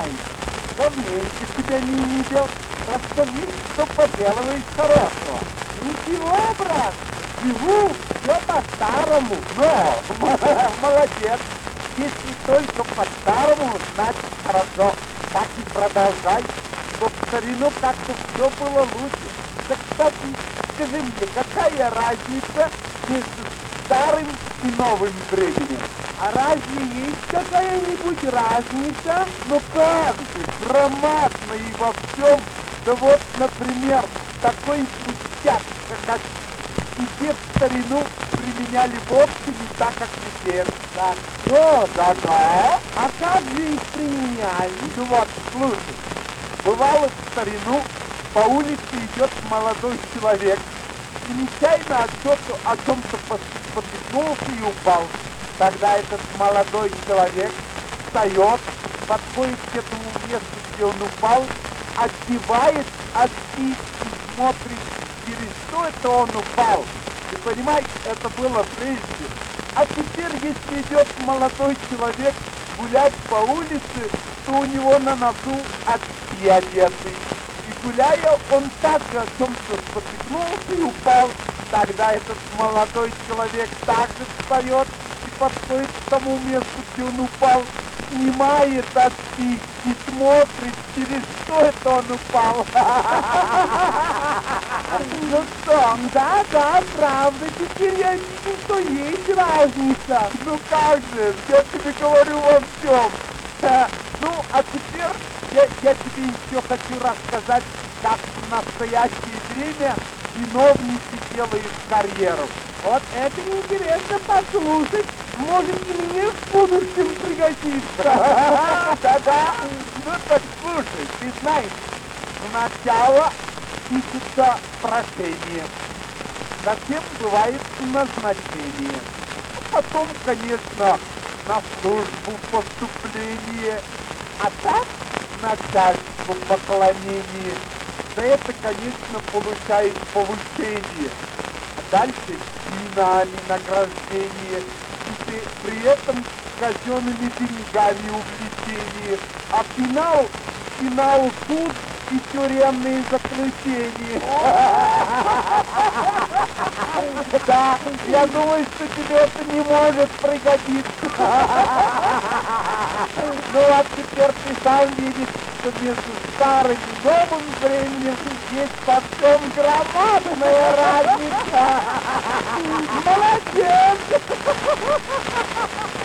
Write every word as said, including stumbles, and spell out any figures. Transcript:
знаешь, давненько тебя не видел. Расскажи, что поделываешь хорошего. Ничего, брат, живу все по-старому. Но, молодец. Если только по-старому, значит хорошо. Так и продолжай. Но в старину как-то все было лучше. Да, кстати, скажи мне, какая разница между старым и новым временем? А разве есть какая-нибудь разница? Ну как же, громадно и во всем. Да вот, например, такой пустяк, как тебе в старину применяли вовсе не так, как теперь. Да. Что, да-да? А как же их применяли? Ну вот, слушай, бывало в старину, по улице идет молодой человек, и нечаянно о чем-то, о чем-то споткнулся и упал. Тогда этот молодой человек встает, подходит к этому месту, где он упал, одевает очки и смотрит, через что это он упал. И понимаешь, это было прежде. А теперь, если идет молодой человек гулять по улице, то у него на носу очки одеты. И гуляя, он также о чем-то спотыкнулся и упал. Тогда этот молодой человек также встает и подходит к тому месту, где он упал, снимает очки и смотрит, через что это он упал. Ну что? Да, да, правда, теперь я вижу, что есть разница. Ну как же, я тебе говорю во всем. Ну, а теперь я, я тебе еще хочу рассказать, как в настоящее время чиновники делают карьеру. Вот это интересно послушать. Может, и мне в будущем пригодится. Да-да. Ну так слушай, ты знаешь, сначала пишется прошение, затем бывает назначение. Потом, конечно, на службу поступление, а так начальству поклонение. Да это, конечно, получает повышение. А дальше именами награждение. И при, при этом казенными деньгами увлечение. А финал, финал суд и тюремные заключения. Да, я думаю, что тебе это не может пригодиться. Ну а теперь ты сам видишь, что между старым и новым временем есть совсем громадная разница. Молодец!